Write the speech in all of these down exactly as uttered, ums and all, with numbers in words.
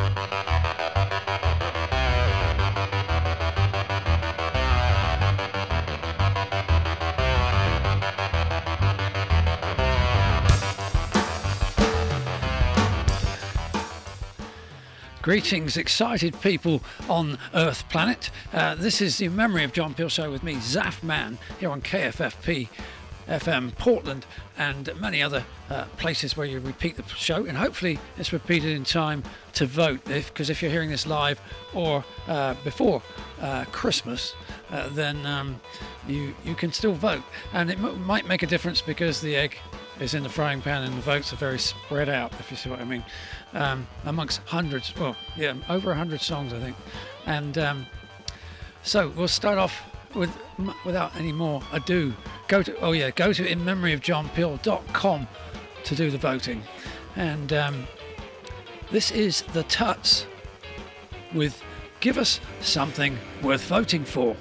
Greetings, excited people on Earth Planet. Uh, this is the Memory of John Peel show with me, Zaf Man, here on K F F P F M Portland and many other uh, places where you repeat the show, and hopefully it's repeated in time to vote. Because if, if you're hearing this live or uh, before uh, Christmas, uh, then um, you you can still vote, and it m- might make a difference because the egg is in the frying pan and the votes are very spread out, if you see what I mean, um, amongst hundreds, well, yeah, over a hundred songs, I think. And um, so we'll start off with, without any more ado, go to, oh yeah, go to in memory of john peel dot com to do the voting. And um, this is The Tuts with Give Us Something Worth Voting For.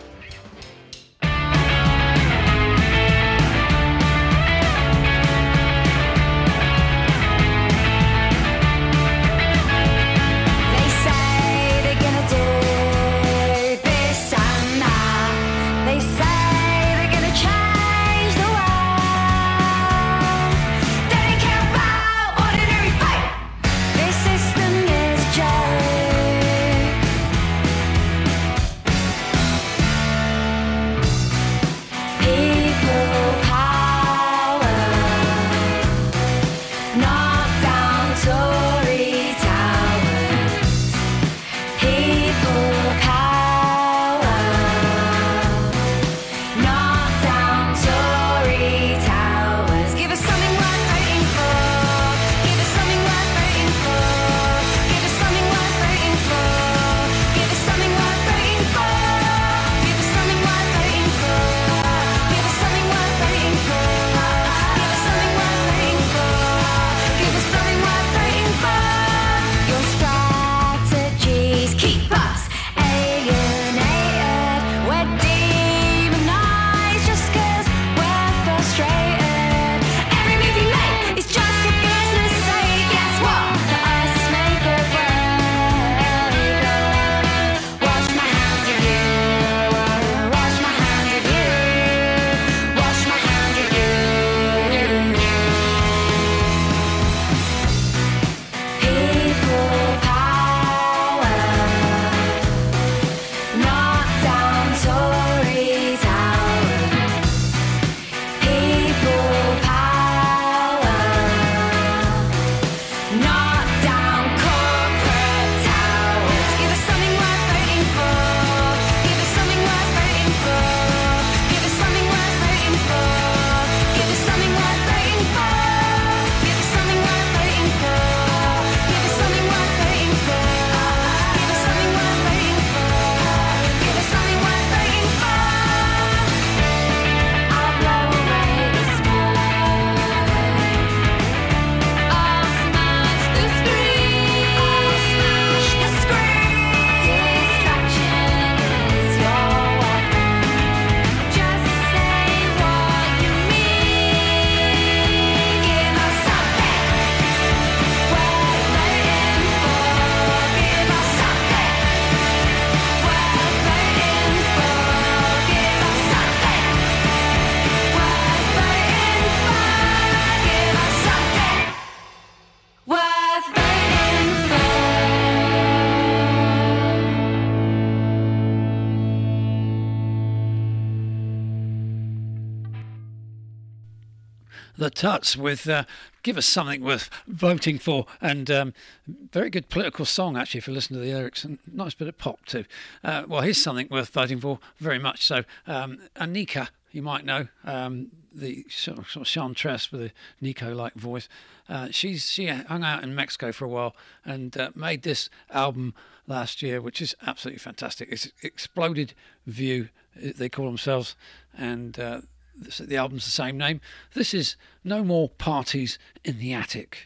The Tuts with uh, Give Us Something Worth Voting For, and um, very good political song actually if you listen to the lyrics, and nice bit of pop too. Uh, well, here's something worth voting for, very much so. Um, Anika, you might know, um, the sort of, sort of chantress with a Nico-like voice. Uh, she's she hung out in Mexico for a while and uh, made this album last year, which is absolutely fantastic. It's Exploded View, they call themselves, and uh, the album's the same name. This is No More Parties in the Attic.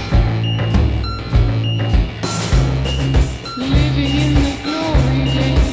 Living in the glory days.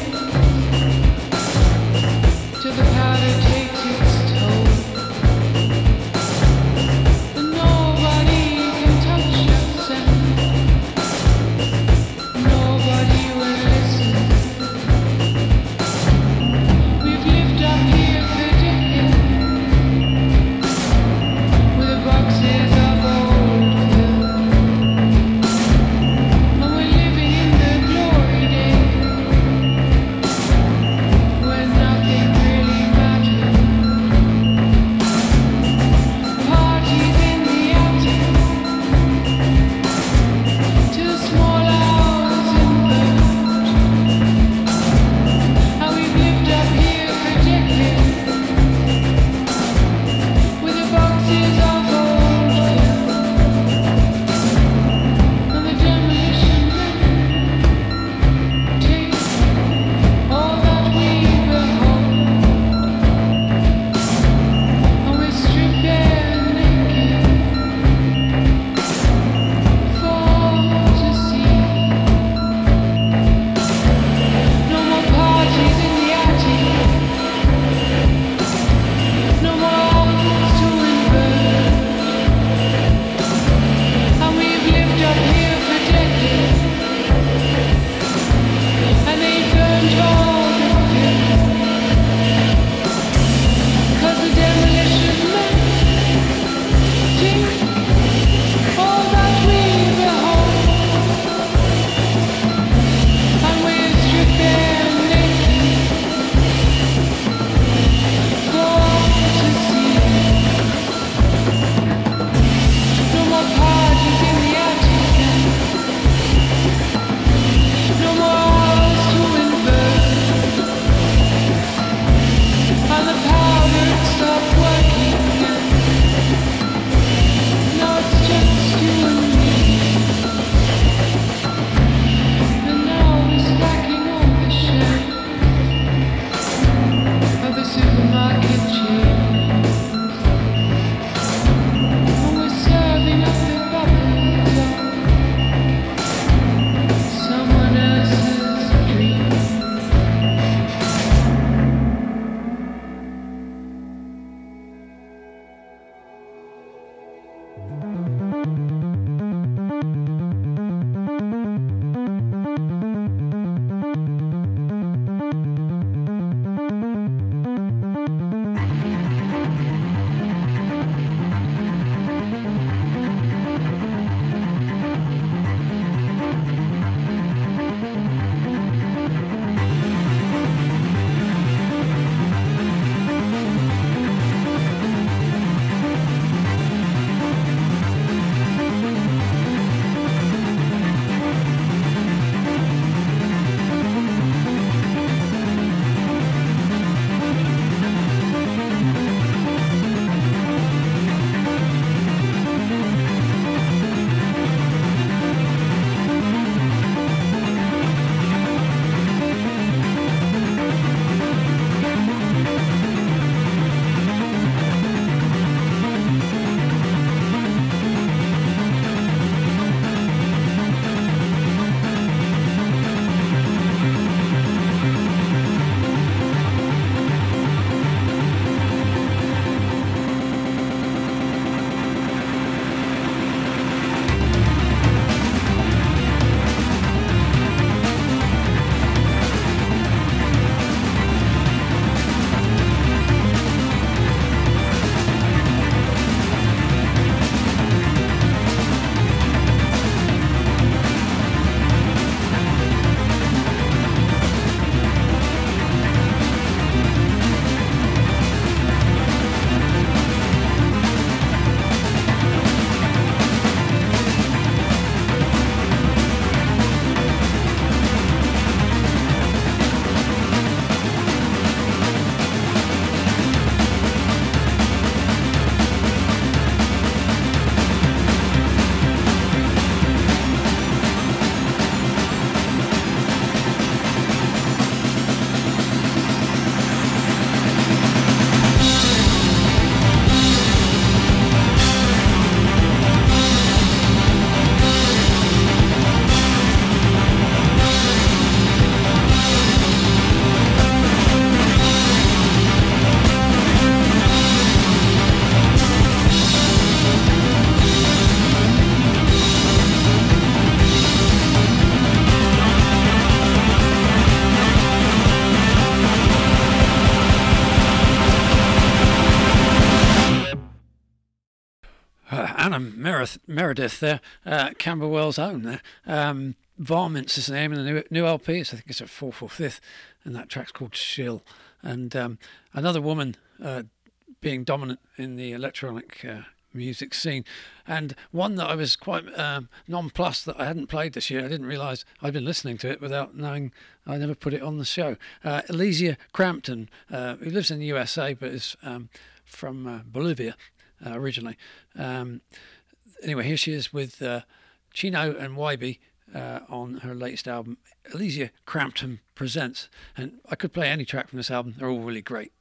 Anna Meredith, Meredith there, uh, Camberwell's own there. Um, Varmints is the name of the new, new L P. So I think it's a fourth or fifth, and that track's called Shill. And um, another woman uh, being dominant in the electronic uh, music scene, and one that I was quite um, nonplussed that I hadn't played this year. I didn't realise I'd been listening to it without knowing I never put it on the show. Uh, Elysia Crampton, uh, who lives in the U S A but is um, from uh, Bolivia uh, originally. Um, anyway, here she is with uh, Chino and Wybie uh, on her latest album, Elysia Crampton Presents. And I could play any track from this album. They're all really great.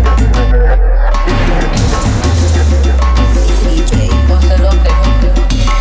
D J Ocelote.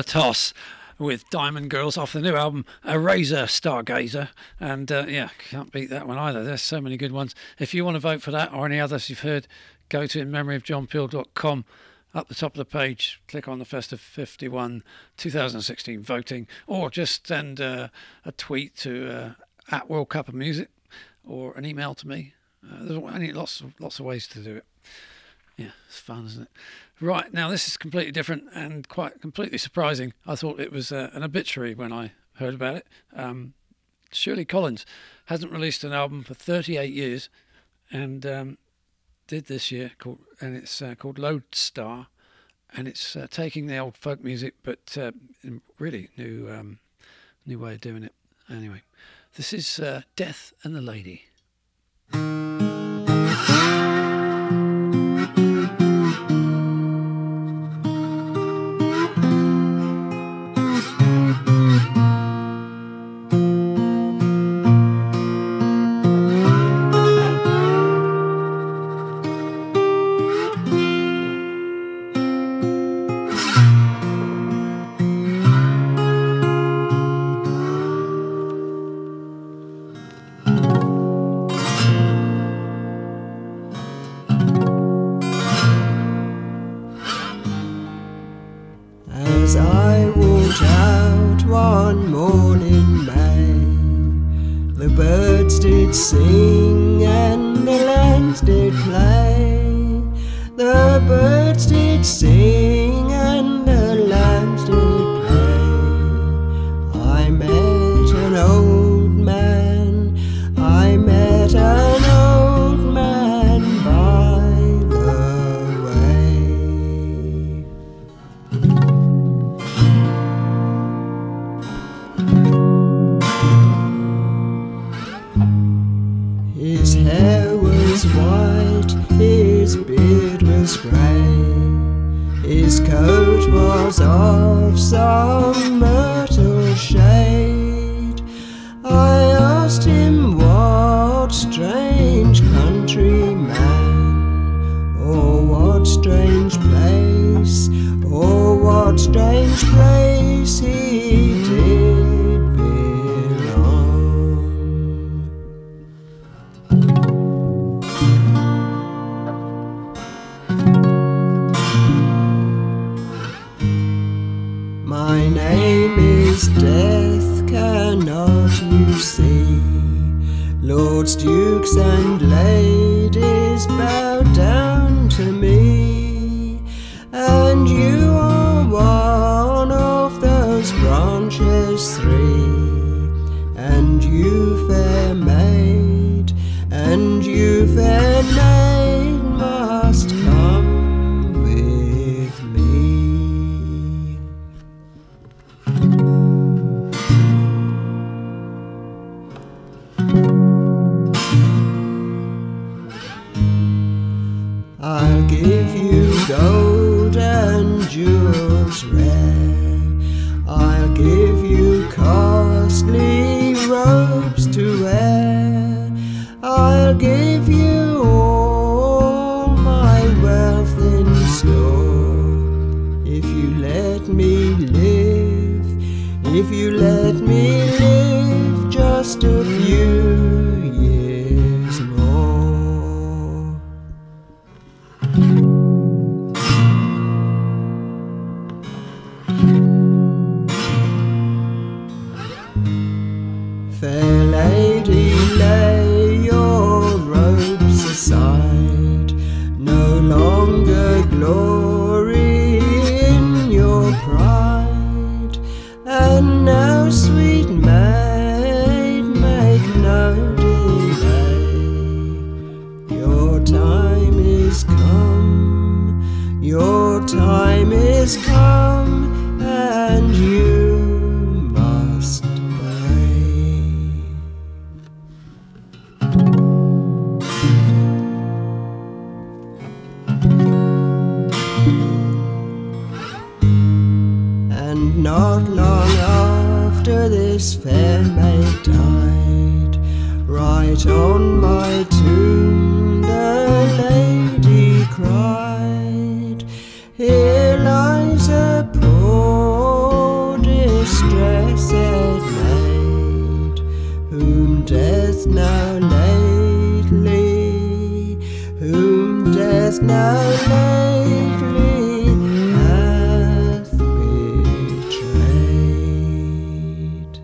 Toss with Diamond Girls off the new album Eraser Stargazer, and uh, yeah, can't beat that one either. There's so many good ones. If you want to vote for that or any others you've heard, go to in memory of john peel dot com. Up the top of the page, click on the Festive fifty-one twenty sixteen voting, or just send uh, a tweet to uh, at World Cup of Music, or an email to me. Uh, there's only lots of, lots of ways to do it. Yeah, it's fun, isn't it? Right, now this is completely different and quite completely surprising. I thought it was uh, an obituary when I heard about it. Um, Shirley Collins hasn't released an album for thirty-eight years, and um, did this year, called, and it's uh, called Lodestar, and it's uh, taking the old folk music, but uh, in really new, um, new way of doing it. Anyway, this is uh, Death and the Lady. Sing and the lambs did play. The birds did sing and the lambs did play. I met an old man, I met an old man by the way. His hair was white, his beard was grey, his coat was of some myrtle shade. I asked him what strange country man, or what strange place, or what strange place he did belong. My name is Death, cannot you see? Lords, dukes and ladies bow down to me, and you are one of those branches three. And you, fair maid, and you, fair maid, must come with me. I'll give you gold and jewels rare, I'll give you costly robes to wear, I'll give you all my wealth in store, if you let me live, if you let me live just a few years more. Fair lady, lay your robes aside, no longer glory in your pride. And now, sweet maid, make no delay, your time is come, your time is come, and you must pay. And not long after this fair maid died, right on my tomb the lady cried, here lies a poor death now lately, whom death now lately hath betrayed.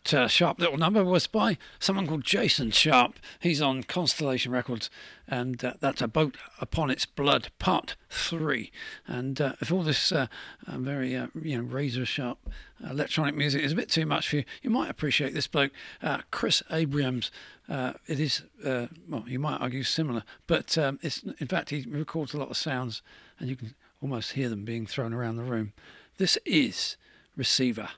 that uh, sharp little number was by someone called Jason Sharp. He's on Constellation Records, and uh, that's A Boat Upon Its Blood, Part Three. And uh, if all this uh, uh, very uh, you know razor sharp electronic music is a bit too much for you, you might appreciate this bloke, uh, Chris Abrams. Uh, it is uh, well, you might argue similar, but um, it's in fact he records a lot of sounds, and you can almost hear them being thrown around the room. This is Receiver.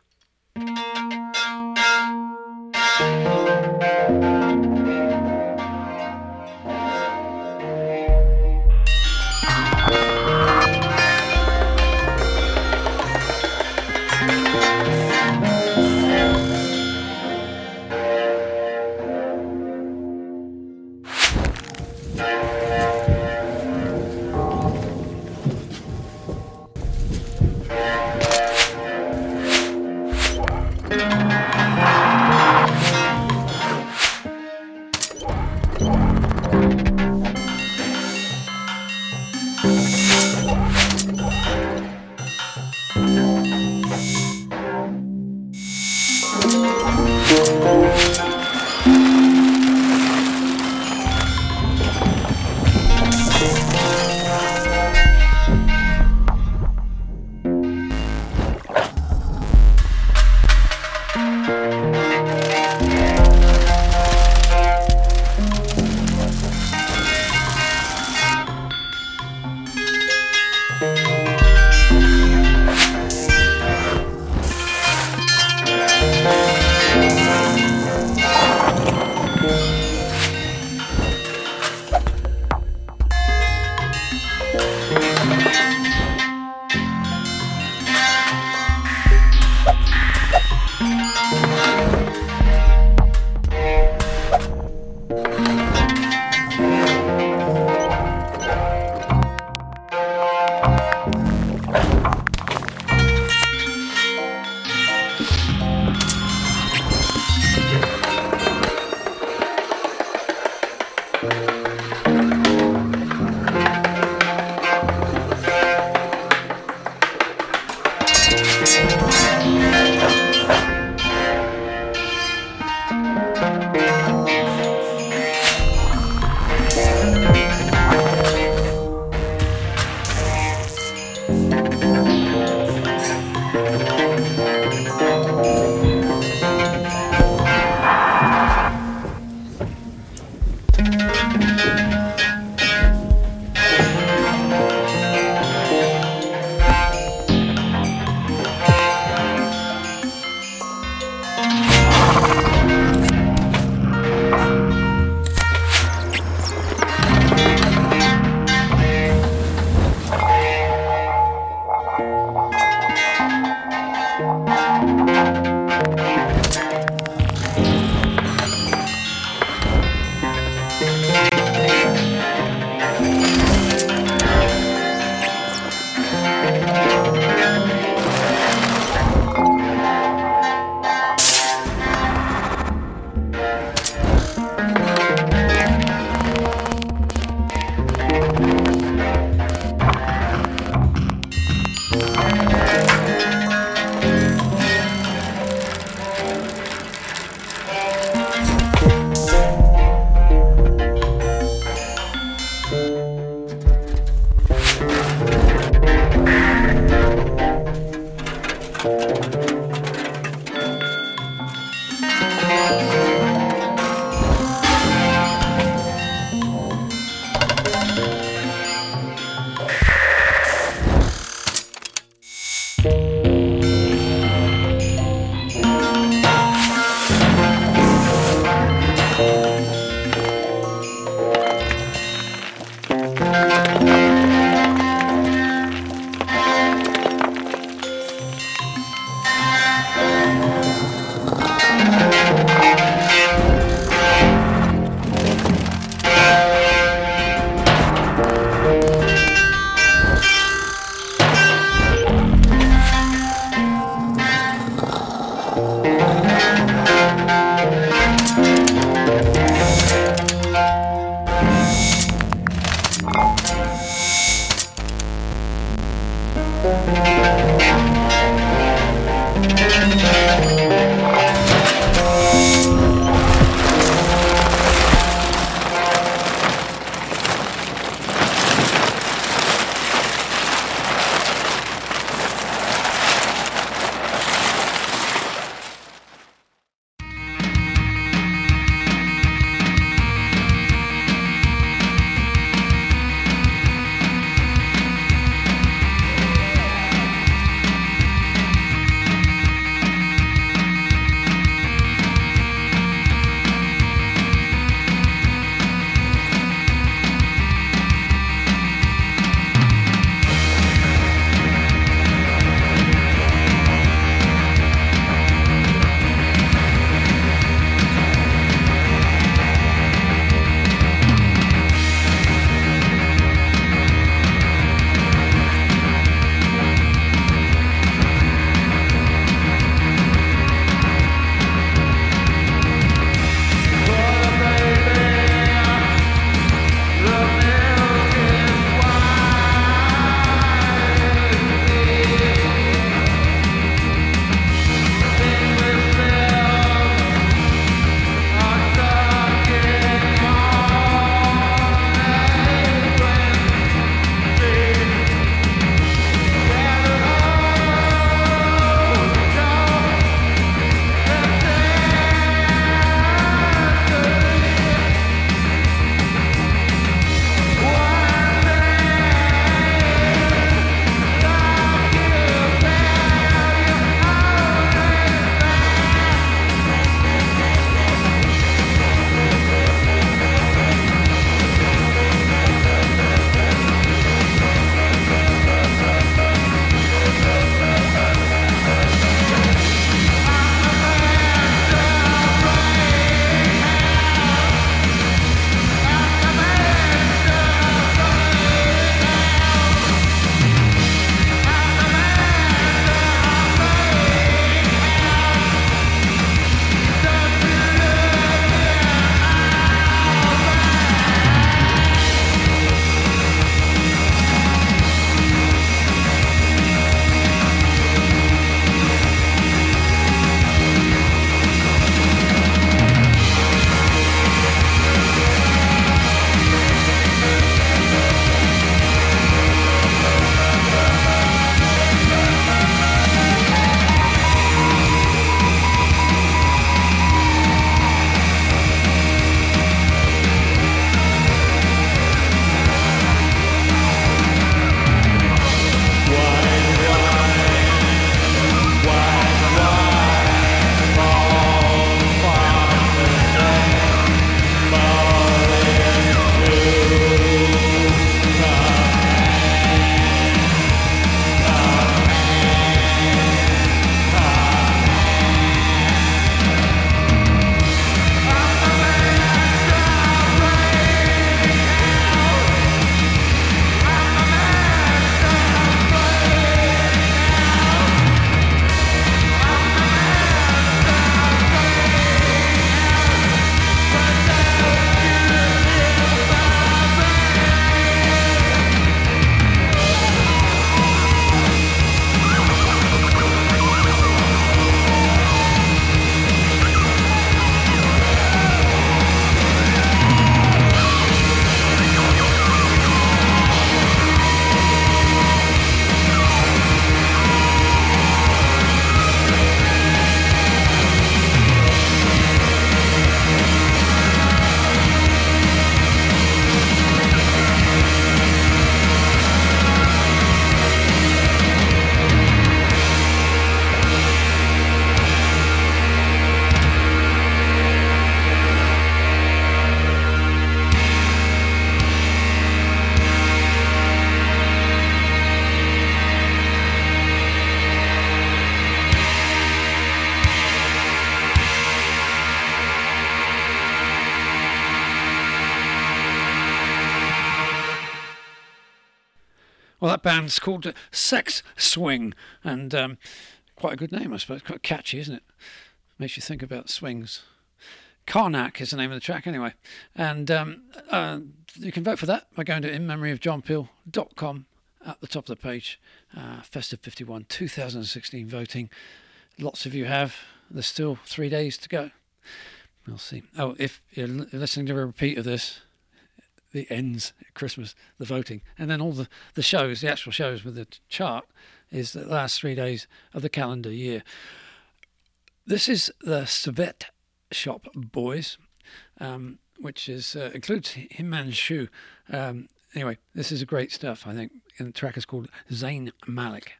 Well, that band's called Sex Swing, and um, quite a good name, I suppose. Quite catchy, isn't it? Makes you think about swings. Karnak is the name of the track, anyway. And um, uh, you can vote for that by going to in memory of john peel dot com at the top of the page. Uh, Festive fifty-one two thousand sixteen voting. Lots of you have. There's still three days to go. We'll see. Oh, if you're listening to a repeat of this, it ends at Christmas, the voting. And then all the, the shows, the actual shows with the chart, is the last three days of the calendar year. This is the Svet Shop Boys, um, which is uh, includes Himanshu. Um, anyway, this is a great stuff, I think. And the track is called Zayn Malik.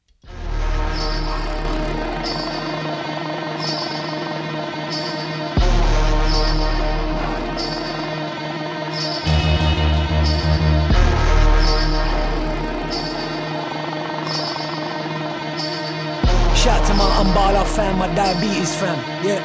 Shout to my Umbala fam, my diabetes fam, yeah.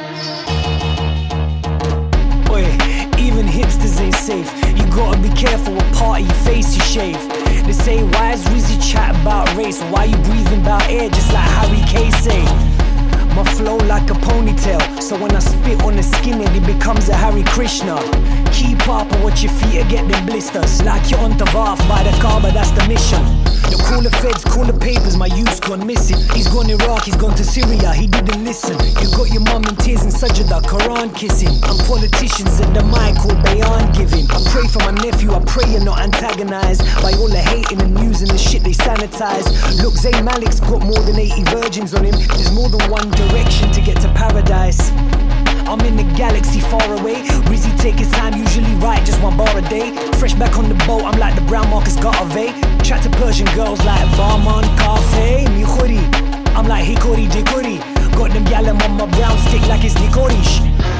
Oi, even hipsters ain't safe. You gotta be careful what part of your face you shave. They say, why is Rizzy chat about race? Why you breathing about air just like Harry K say? My flow like a ponytail, so when I spit on the skinhead it becomes a Hare Krishna. Keep up and watch your feet and get them blisters. Like you're on Tavaf by the car, but that's the mission. You call the feds, call the papers, my youth's gone missing. He's gone Iraq, he's gone to Syria, he didn't listen. You got your mum in tears and Sajda, Quran kissing. I'm politicians at the mic, all bayan giving. I pray for my nephew, I pray you're not antagonized by all the hating and news and the shit they sanitize. Look, Zayn Malik's got more than eighty virgins on him. There's more than one direction to get to paradise. I'm in the galaxy far away. Rizzy take his time, usually write just one bar a day. Fresh back on the boat, I'm like the brown Marcus Garvey. Chat to Persian girls like Barman Cafe. Mi khori, I'm like Hikori Dikori. Got them yallam on my brown stick like it's licorice.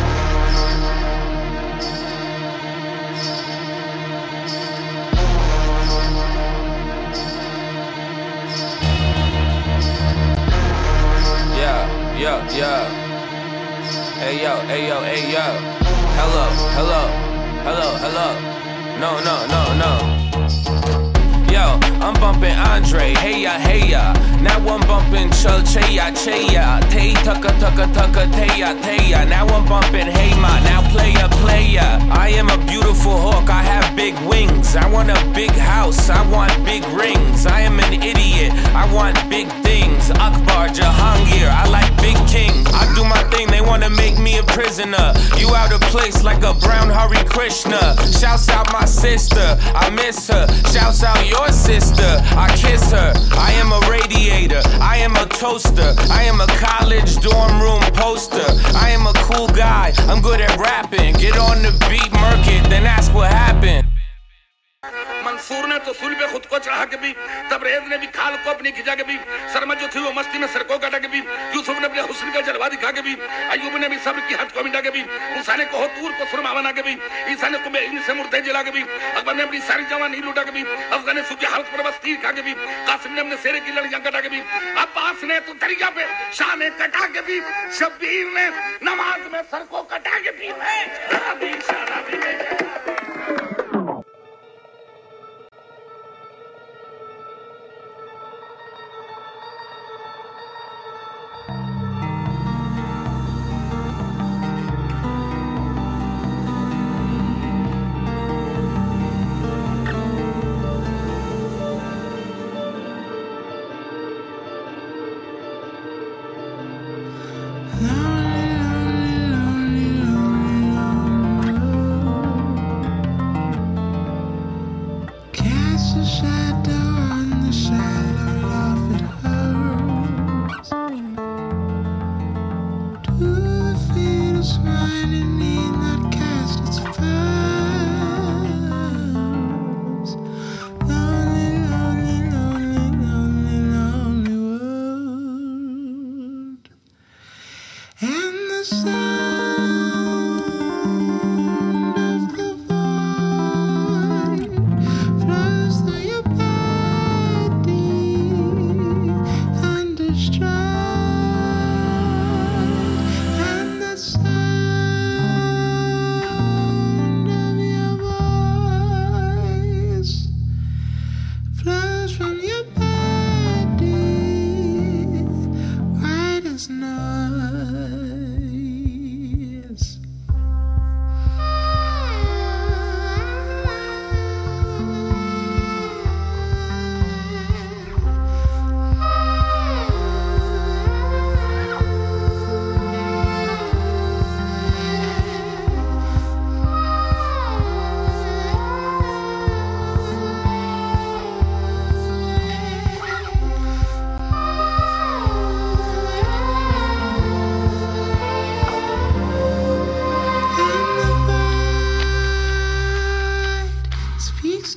Yeah, yeah, yeah. Hey yo, hey yo, hey yo. Hello, hello, hello, hello. No, no, no, no. Yo, I'm bumping Andre, hey ya, hey ya. Now I'm bumping Chul Cheya, Cheya. Tay Tucka, Tucka, Tucka, Teya, Teya. Now I'm bumping Hey Ma, now playa, playa. I am a beautiful hawk, I have big wings. I want a big house, I want big rings. I am an idiot, I want big things. Akbar, Jahangir, I like big kings. I do my thing, they wanna make me a prisoner. You out of place like a brown Hare Krishna. Shouts out my sister, I miss her. Shouts out your sister, I kiss her. I am a radiator, I am a toaster. I am a college dorm room poster. I am a cool guy, I'm good at rapping. Get on the beat, murk it, then ask what happened. Mansoor ने तो सूली पे खुद को चढ़ा के भी तबरेज ने भी खाल को अपनी खिंचा के भी शर्मा जो थी वो मस्ती में सर को काटा के भी यूसुफ ने अपने हुस्न का जलवा दिखा के भी अय्यूब ने भी सब्र की हद को मिटा के भी मूसा ने कहो तूर को सुरमा बना के भी ईसा ने कुबे इनसे मुर्दे जला के भी अकबर ने अपनी सारी जवानी लुटा के भी अफगान ने सूखी हालत पर बस तीर खा के भी कासिम ने अपने शेरे की लड़ियां कटा के भी अब्बास ने तो दरिया पे शाह ने कटा के भी शब्बीर ने नमाज में सर को कटा के भी मैं राबी शराबी में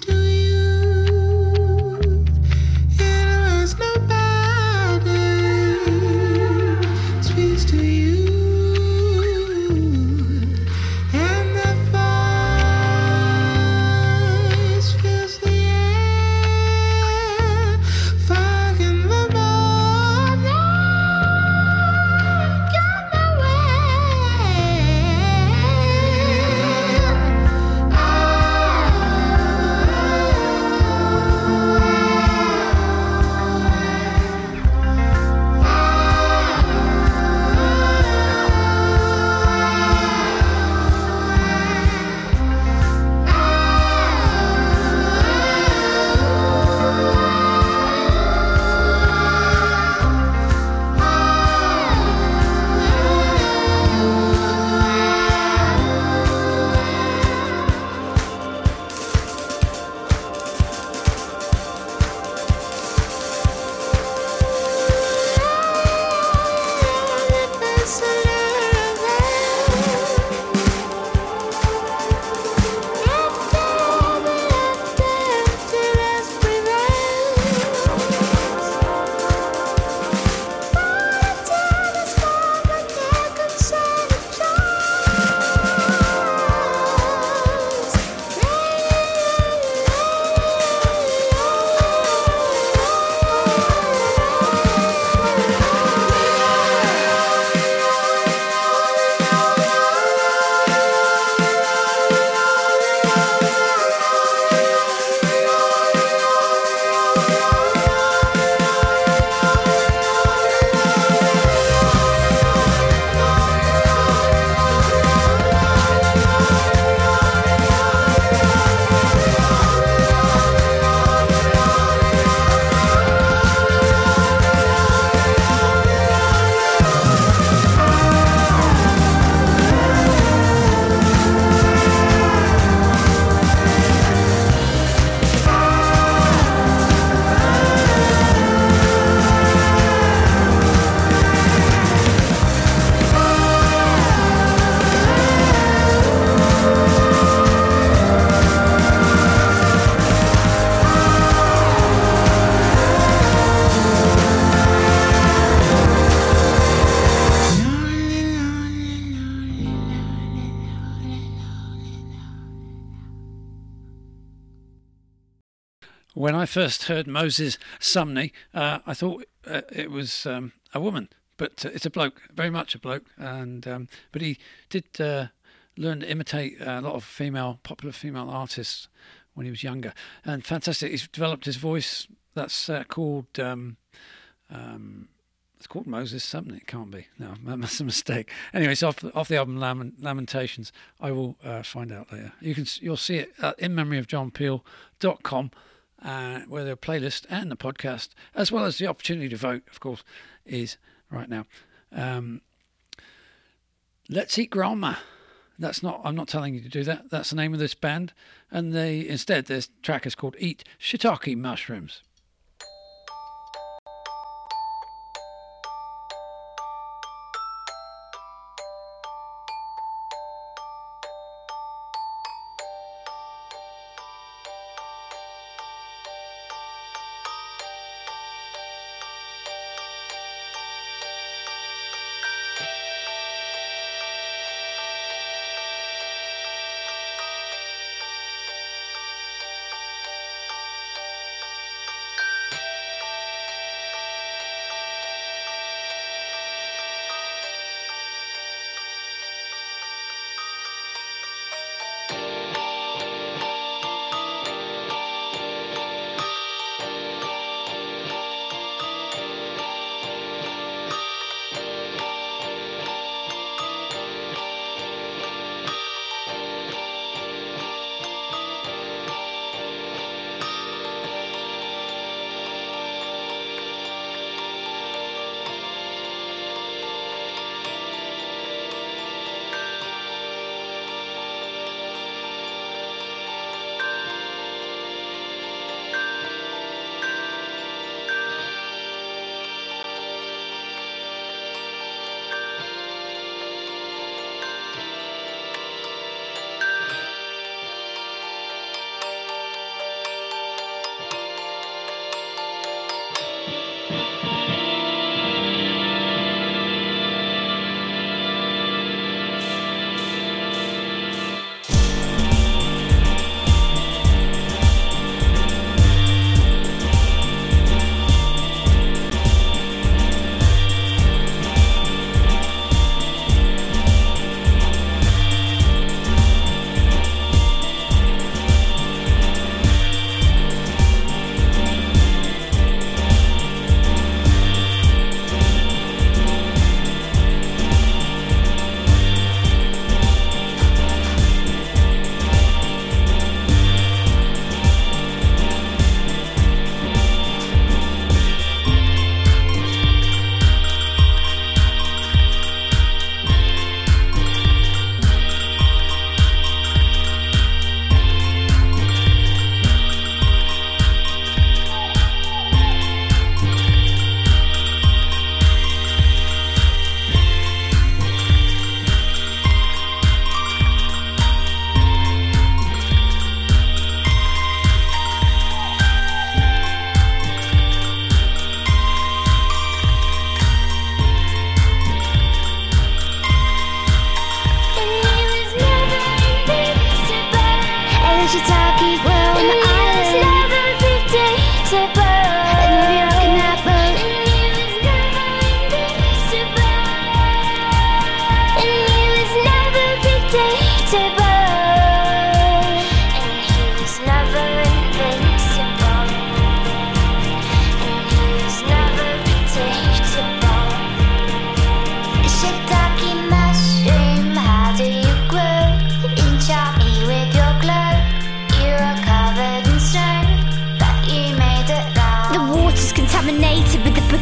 When I first heard Moses Sumney, uh, I thought uh, it was um, a woman, but uh, it's a bloke, very much a bloke. And um, but he did uh, learn to imitate a lot of female, popular female artists when he was younger, and fantastic. He's developed his voice. That's uh, called um, um, it's called Moses Sumney. It can't be. No, that's a mistake. Anyway, it's off off the album Lament, Lamentations. I will uh, find out later. You can you'll see it at in memory of john peel dot com. Uh, where the playlist and the podcast, as well as the opportunity to vote, of course, is right now. Um, Let's Eat Grandma. That's not. I'm not telling you to do that. That's the name of this band, and they instead this track is called "Eat Shiitake Mushrooms."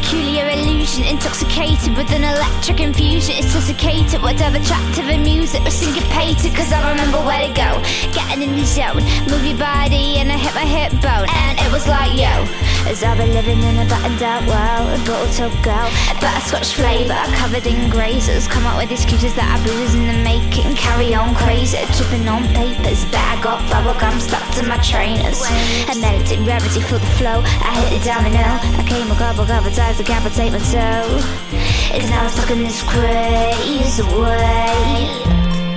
peculiar illusion, intoxicated with an electric infusion. It's desiccated, whatever attractive and music was syncopated. Cause I remember where to go, getting in the zone, move your body and I hit my hip bone. And it was like, yo, as I've been living in a battened out world, a bottle top girl, a butterscotch flavour covered in grazers. Come up with excuses that I bruise in the making, carry on crazy, tripping on papers. Bag up bubblegum stuck to my trainers, and meditate gravity for the flow. I hit the domino, I came a couple couple times to decapitate my toe. It's now stuck in this crazy way.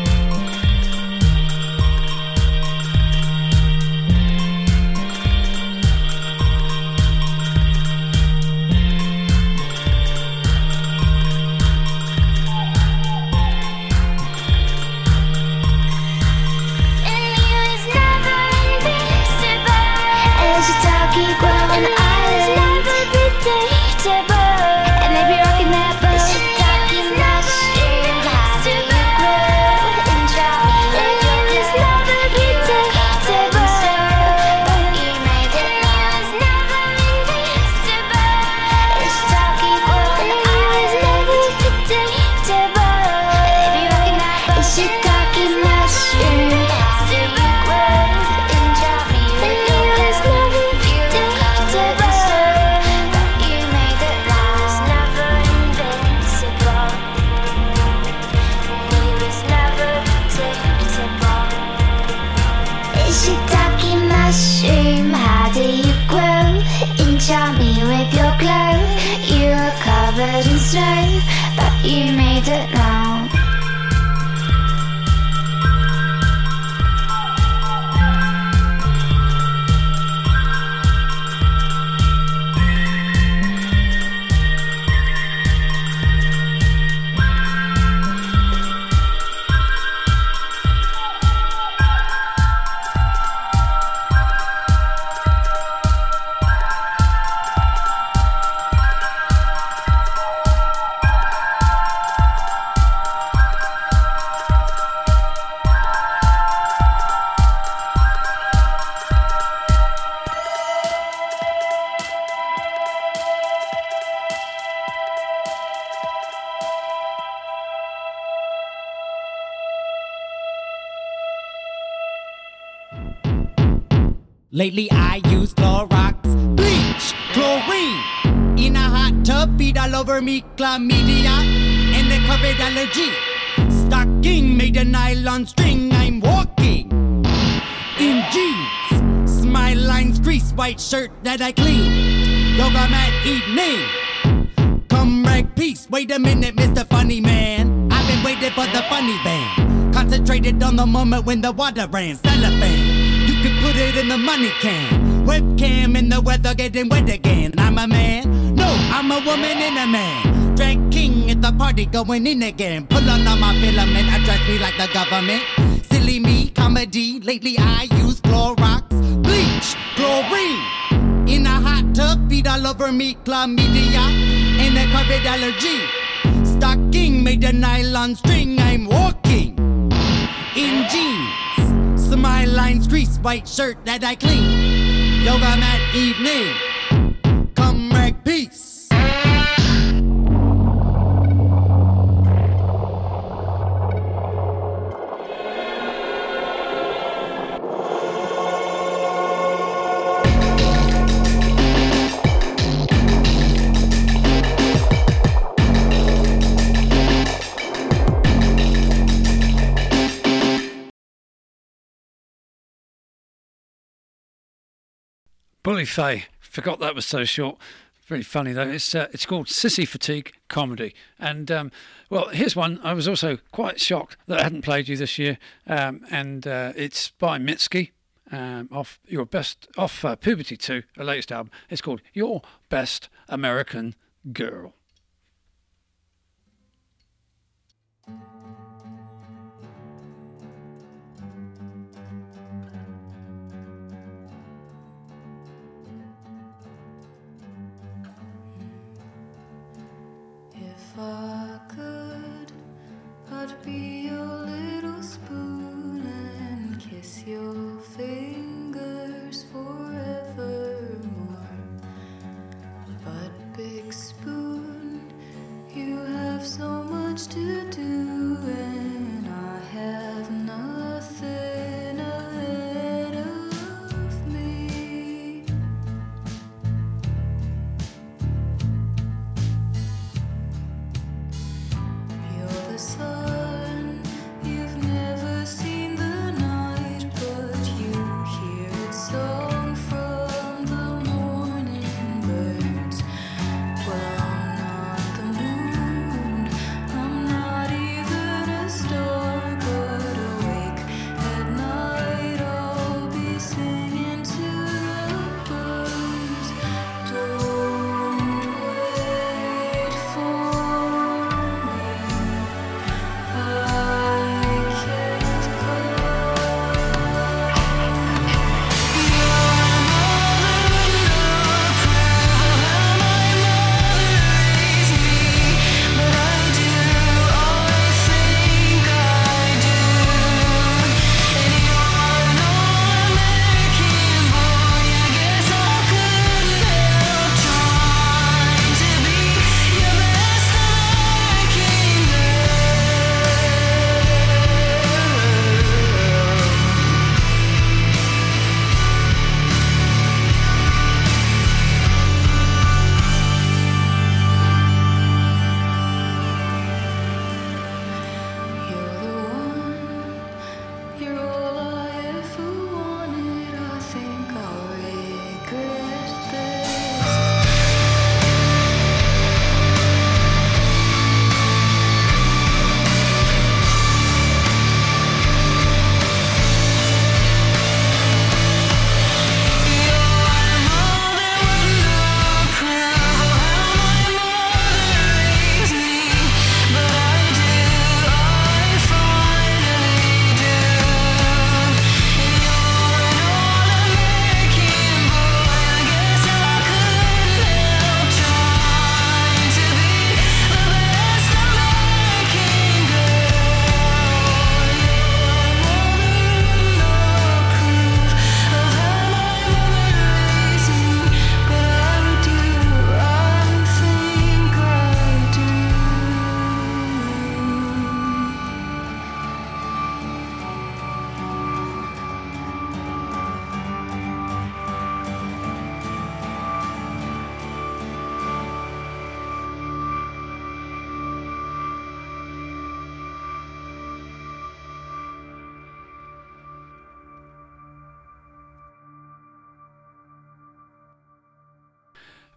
But you made it now. Lately I use Clorox, bleach, chlorine. In a hot tub, feet all over me, chlamydia, and the COVID allergy. Stocking made of nylon string, I'm walking in jeans. Smile lines, crease, white shirt that I clean. Yoga mat evening. Come rag peace, wait a minute, Mister Funny Man. I've been waiting for the funny band. Concentrated on the moment when the water ran, cellophane. Could put it in the money can. Webcam in the weather getting wet again. I'm a man, no, I'm a woman and a man. Drag king at the party going in again. Pull on all my filament, address me like the government. Silly me, comedy, lately I use Clorox, bleach, chlorine. In a hot tub, feet all over me, chlamydia, and a COVID allergy. Stocking made of nylon string, I'm walking in jeans. Smile lines, crease, white shirt that I clean. Yoga mat evening. Come rag peace. Bully Faye, forgot that was so short. Very funny though. It's uh, it's called Sissy Fatigue Comedy, and um, well, here's one. I was also quite shocked that I hadn't played you this year, um, and uh, it's by Mitski, um, off your best off uh, Puberty two, the latest album. It's called Your Best American Girl. If I could, I'd be your little spoon and kiss your fingers forevermore. But big spoon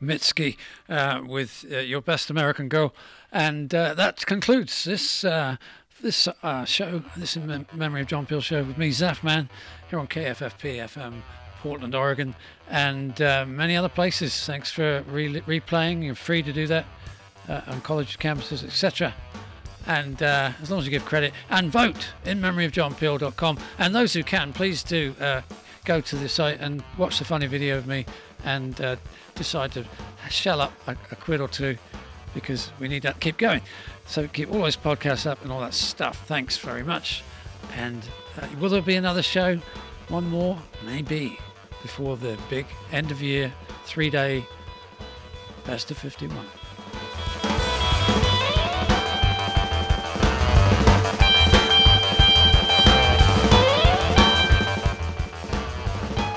Mitski uh, with uh, Your Best American Girl. And uh, that concludes this uh, this uh, show, this in mem- memory of John Peel show with me, Zaf Man, here on K F F P F M, Portland, Oregon, and uh, many other places. Thanks for re- replaying. You're free to do that uh, on college campuses, et cetera. And uh, as long as you give credit and vote in memory of john peel dot com. And those who can, please do uh, go to the site and watch the funny video of me and uh, decide to shell up a, a quid or two, because we need that to keep going. So keep all those podcasts up and all that stuff. Thanks very much. And uh, will there be another show? One more? Maybe. Before the big end of year, three day Best of fifty-one.